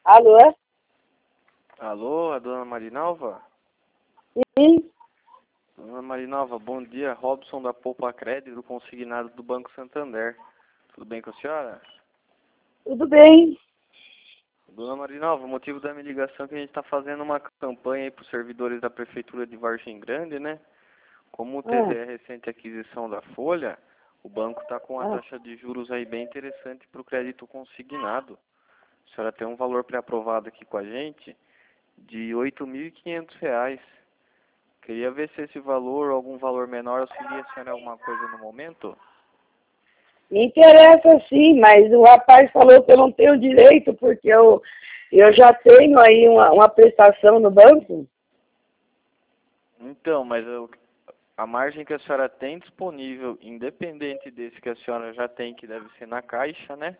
Alô? Alô, a dona Marinalva? Sim, Dona Marinalva, bom dia. Robson da Poupa Crédito, consignado do Banco Santander. Tudo bem com a senhora? tudo bem. Dona Marinalva, o motivo da minha ligação é que a gente está fazendo uma campanha aí para os servidores da Prefeitura de Vargem Grande, né? Como teve a recente aquisição da Folha, o banco está com uma taxa de juros aí bem interessante para o crédito consignado. A senhora tem um valor pré-aprovado aqui com a gente de R$ 8.500. Queria ver se esse valor ou algum valor menor auxilia a senhora em alguma coisa no momento. Me interessa sim, mas o rapaz falou que eu não tenho direito, porque eu já tenho aí uma prestação no banco. Então, mas a margem que a senhora tem disponível, independente desse que a senhora já tem, que deve ser na Caixa, né?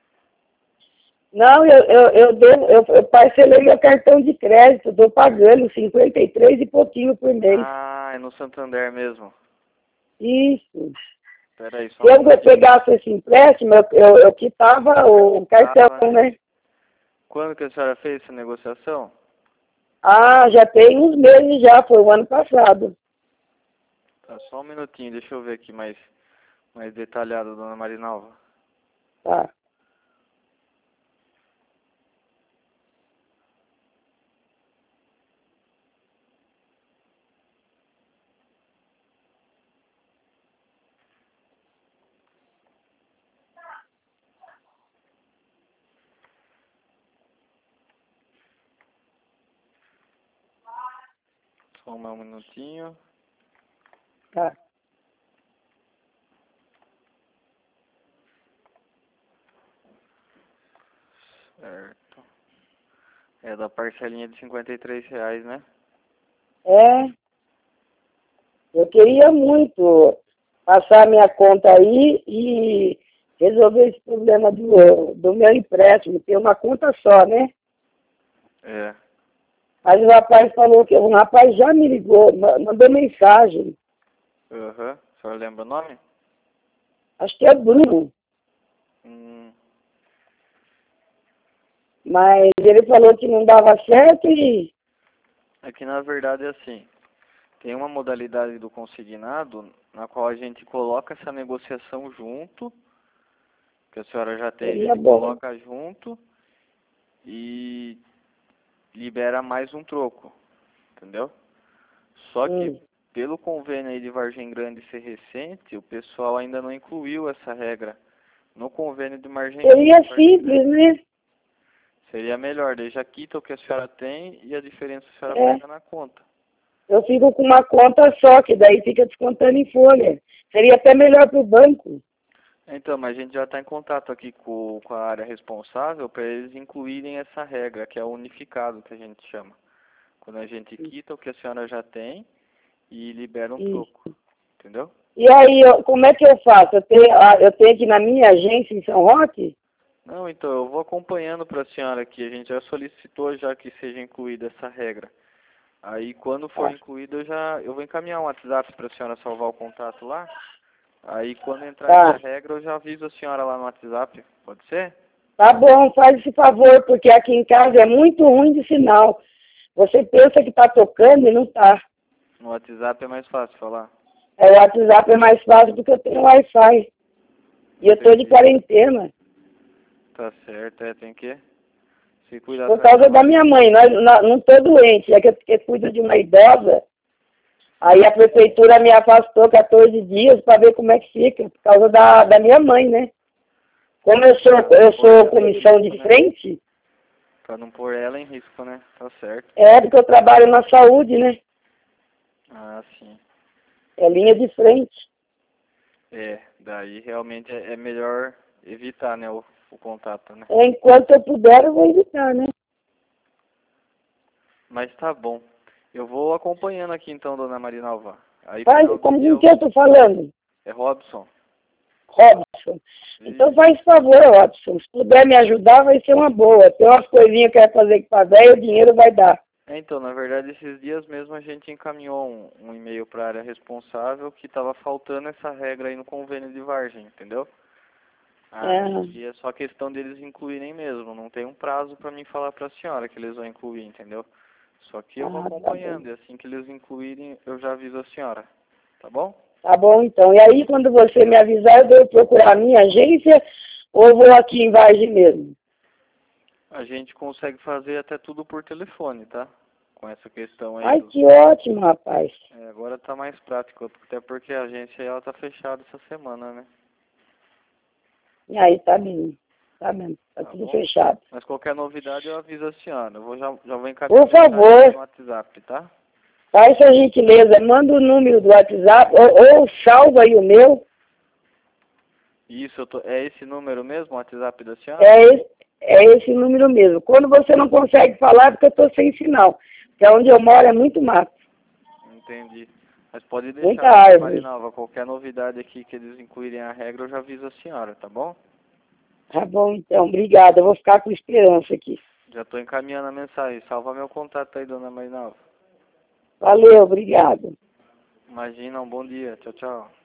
Não, eu parcelei meu cartão de crédito, estou pagando 53 e pouquinho por mês. Ah, é no Santander mesmo. Isso. Peraí, só Se um eu minutinho. pegasse esse empréstimo, eu quitava o cartão, né? Quando que a senhora fez essa negociação? Ah, já tem uns meses já, foi o ano passado. Tá, só um minutinho, deixa eu ver aqui mais detalhado, dona Marinalva. Tá. Só um minutinho. Tá. Certo. É da parcelinha de R$ 53, né? É, eu queria muito passar minha conta aí e resolver esse problema do meu empréstimo. Tem uma conta só, né? É. Mas o rapaz falou que um rapaz já me ligou, mandou mensagem. Aham. A senhora lembra o nome? Acho que é Bruno. Hum. Mas ele falou que não dava certo e... É que na verdade é assim. Tem uma modalidade do consignado na qual a gente coloca essa negociação junto, que a senhora já tem, a Seria gente bom. coloca junto e libera mais um troco, entendeu? Só que pelo convênio aí de Vargem Grande ser recente, o pessoal ainda não incluiu essa regra no convênio de Seria Vargem simples, Grande. né? Seria melhor, daí já quita o que a senhora tem e a diferença a senhora É. pega na conta. Eu fico com uma conta só, que daí fica descontando em folha. Seria até melhor para o banco. Então, mas a gente já está em contato aqui com a área responsável para eles incluírem essa regra, que é o unificado, que a gente chama. Quando a gente quita o que a senhora já tem e libera um troco, entendeu? E aí, como é que eu faço? Eu tenho aqui na minha agência em São Roque? Não, então, eu vou acompanhando para a senhora aqui. A gente já solicitou já que seja incluída essa regra. Aí, quando for incluído, eu vou encaminhar um WhatsApp para a senhora salvar o contato lá. Aí, quando entrar essa regra, eu já aviso a senhora lá no WhatsApp. Pode ser? Tá bom, faz esse favor, porque aqui em casa é muito ruim de sinal. Você pensa que está tocando e não está. No WhatsApp é mais fácil falar. O WhatsApp é mais fácil porque eu tenho Wi-Fi. E eu estou de quarentena. Tá certo, tem que se cuidar. Por causa da minha mãe. Não estou doente, é que eu cuido de uma idosa. Aí a prefeitura me afastou 14 dias para ver como é que fica, por causa da minha mãe, né? Como eu sou comissão de frente... Para não pôr ela em risco, né? Tá certo. É, porque eu trabalho na saúde, né? Ah, sim. É linha de frente. Daí realmente é melhor evitar, né, o contato, né? Enquanto eu puder, eu vou evitar, né? Mas tá bom. Eu vou acompanhando aqui então, dona Marinalva. Aí, Como com que eu estou falando? É Robson. Robson. Então faz favor, Robson. Se puder me ajudar, vai ser uma boa. Tem umas coisinhas que eu quero fazer para velho, o dinheiro vai dar. Então, na verdade, esses dias mesmo a gente encaminhou um e-mail para a área responsável que estava faltando essa regra aí no convênio de Vargem, entendeu? E é só questão deles incluírem mesmo, não tem um prazo para mim falar para a senhora que eles vão incluir, entendeu? Só que eu vou acompanhando, e assim que eles incluírem, eu já aviso a senhora, tá bom? Tá bom, então. E aí, quando você me avisar, eu devo procurar a minha agência ou eu vou aqui em Vargem mesmo? A gente consegue fazer até tudo por telefone, tá? Com essa questão aí. Ai, que ótimo, rapaz. Agora tá mais prático, até porque a agência ela tá fechada essa semana, né? E aí, tá bem. Tá bem. Tá tudo bom? fechado. Mas qualquer novidade eu aviso a senhora. Já vou encaminhar Por favor, no WhatsApp, tá? faz essa gentileza, manda o número do WhatsApp ou salva aí o meu. Isso, é esse número mesmo, o WhatsApp da senhora? É esse número mesmo. Quando você não consegue falar, é porque eu estou sem sinal. Porque onde eu moro é muito mato. Entendi. Mas pode Muita deixar, árvore. Marinalva, qualquer novidade aqui que eles incluírem a regra, eu já aviso a senhora, tá bom? Tá bom, então. Obrigada. Eu vou ficar com esperança aqui. Já estou encaminhando a mensagem. Salva meu contato aí, dona Marinalva. Valeu, obrigado. Imagina, um bom dia. Tchau, tchau.